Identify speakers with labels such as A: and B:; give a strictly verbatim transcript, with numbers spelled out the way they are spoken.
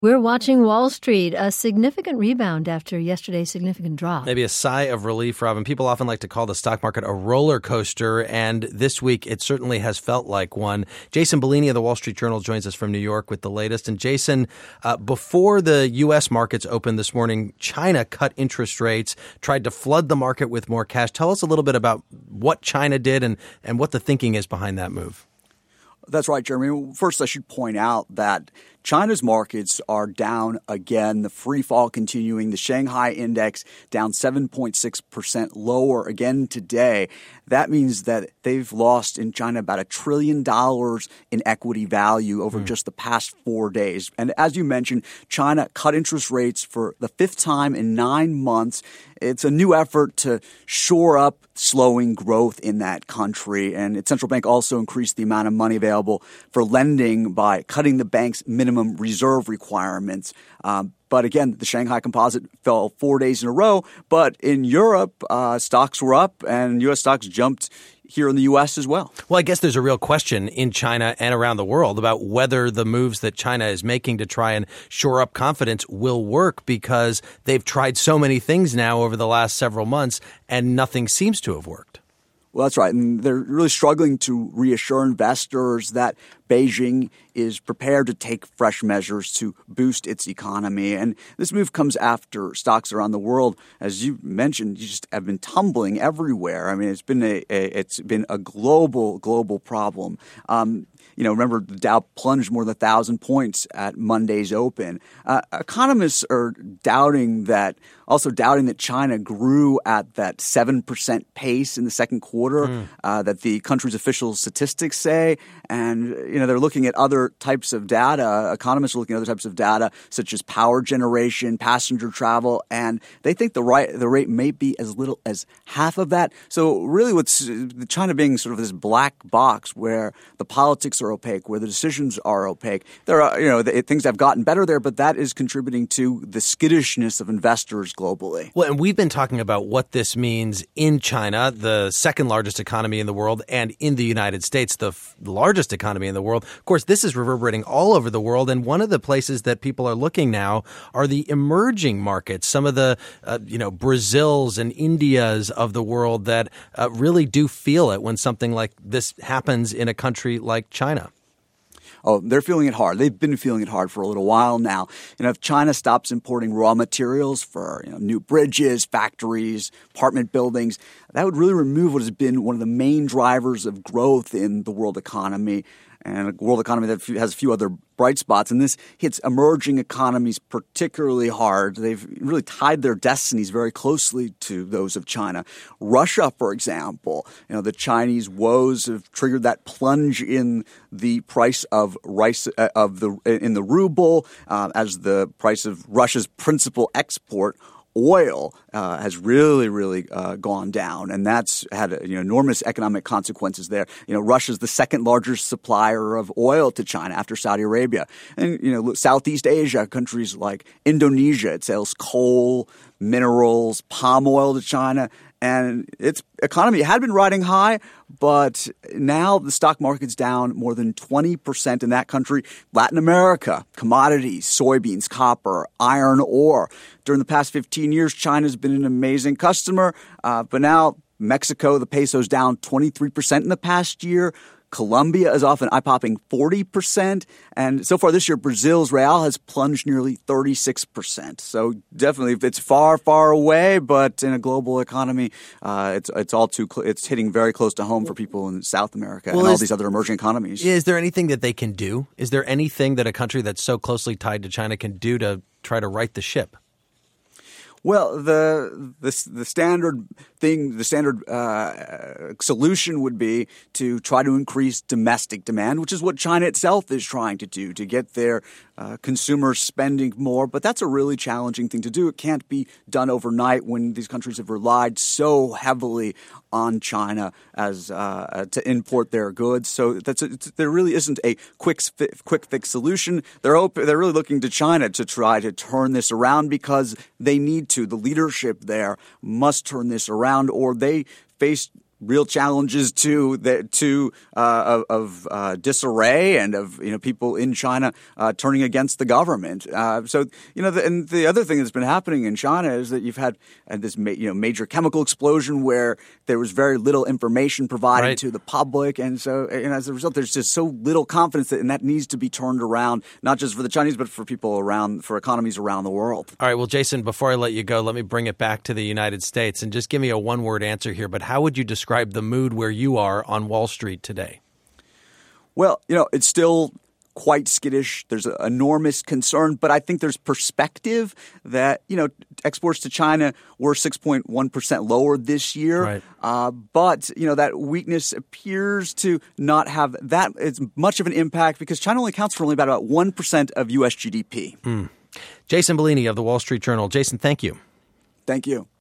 A: We're watching Wall Street, a significant rebound after yesterday's significant drop.
B: Maybe a sigh of relief, Robin. People often like to call the stock market a roller coaster, and this week it certainly has felt like one. Jason Bellini of the Wall Street Journal joins us from New York with the latest. And Jason, uh, before the U S markets opened this morning, China cut interest rates, tried to flood the market with more cash. Tell us a little bit about what China did and, and what the thinking is behind that move.
C: That's right, Jeremy. First, I should point out that China's markets are down again, the free fall continuing. The Shanghai index down seven point six percent lower again today. That means that they've lost in China about a trillion dollars in equity value over mm. just the past four days. And as you mentioned, China cut interest rates for the fifth time in nine months. It's a new effort to shore up slowing growth in that country. And its central bank also increased the amount of money available for lending by cutting the bank's minimum reserve requirements. Um, But again, the Shanghai Composite fell four days in a row. But in Europe, uh, stocks were up and U S stocks jumped here in the U S as well.
B: Well, I guess there's a real question in China and around the world about whether the moves that China is making to try and shore up confidence will work, because they've tried so many things now over the last several months and nothing seems to have worked.
C: Well, that's right. And they're really struggling to reassure investors that Beijing is prepared to take fresh measures to boost its economy. And this move comes after stocks around the world, as you mentioned, you just have been tumbling everywhere. I mean, it's been a, a it's been a global, global problem. Um, You know, remember the Dow plunged more than one thousand points at Monday's open. Uh, economists are doubting that, also doubting that China grew at that seven percent pace in the second quarter mm. uh, that the country's official statistics say. And, you know, they're looking at other types of data. Economists are looking at other types of data, such as power generation, passenger travel, and they think the, right, the rate may be as little as half of that. So really what's China being sort of this black box where the politics are opaque, where the decisions are opaque. There are, you know, the, things have gotten better there, but that is contributing to the skittishness of investors globally.
B: Well, and we've been talking about what this means in China, the second largest economy in the world, and in the United States, the f- largest economy in the world. Of course, this is reverberating all over the world, and one of the places that people are looking now are the emerging markets, some of the, uh, you know, Brazils and Indias of the world that uh, really do feel it when something like this happens in a country like China.
C: Oh, they're feeling it hard. They've been feeling it hard for a little while now. You know, if China stops importing raw materials for, you know, new bridges, factories, apartment buildings, that would really remove what has been one of the main drivers of growth in the world economy, and a world economy that has a few other bright spots. And this hits emerging economies particularly hard. They've really tied their destinies very closely to those of China. Russia, for example, you know, the Chinese woes have triggered that plunge in the price of rice uh, of the in the ruble uh, as the price of Russia's principal export, oil, uh, has really, really uh, gone down, and that's had you know, enormous economic consequences there. You know, Russia's the second largest supplier of oil to China after Saudi Arabia. And, you know, Southeast Asia, countries like Indonesia, it sells coal, minerals, palm oil to China. And its economy had been riding high, but now the stock market's down more than twenty percent in that country. Latin America, commodities, soybeans, copper, iron ore. During the past fifteen years, China's been an amazing customer, uh, but now Mexico, the peso's down twenty-three percent in the past year. Colombia is off an eye-popping forty percent. And so far this year, Brazil's real has plunged nearly thirty-six percent. So definitely it's far, far away, but in a global economy, uh, it's it's all too cl- it's hitting very close to home for people in South America well, and all is, these other emerging economies.
B: Is there anything that they can do? Is there anything that a country that's so closely tied to China can do to try to right the ship?
C: Well, the the, the standard thing, the standard uh, solution would be to try to increase domestic demand, which is what China itself is trying to do, to get their uh, consumers spending more. But that's a really challenging thing to do. It can't be done overnight when these countries have relied so heavily on China as uh, to import their goods. So that's a, there really isn't a quick quick fix solution. They're open, they're really looking to China to try to turn this around because they need to. The leadership there must turn this around, or they face real challenges to the to uh, of, of uh, disarray and of you know people in China uh, turning against the government. Uh, so you know, the, and the other thing that's been happening in China is that you've had uh, this ma- you know major chemical explosion where there was very little information provided
B: right.
C: to the public, and so and as a result, there's just so little confidence that, and that needs to be turned around, not just for the Chinese, but for people around, for economies around the world.
B: All right. Well, Jason, before I let you go, let me bring it back to the United States and just give me a one-word answer here. But how would you describe the mood where you are on Wall Street today?
C: Well, you know, it's still quite skittish. There's an enormous concern, but I think there's perspective that, you know, exports to China were six point one percent lower this year.
B: Right.
C: Uh, but, you know, that weakness appears to not have that as much of an impact because China only accounts for only about, about one percent of U S G D P.
B: Mm. Jason Bellini of the Wall Street Journal. Jason, thank you.
C: Thank you.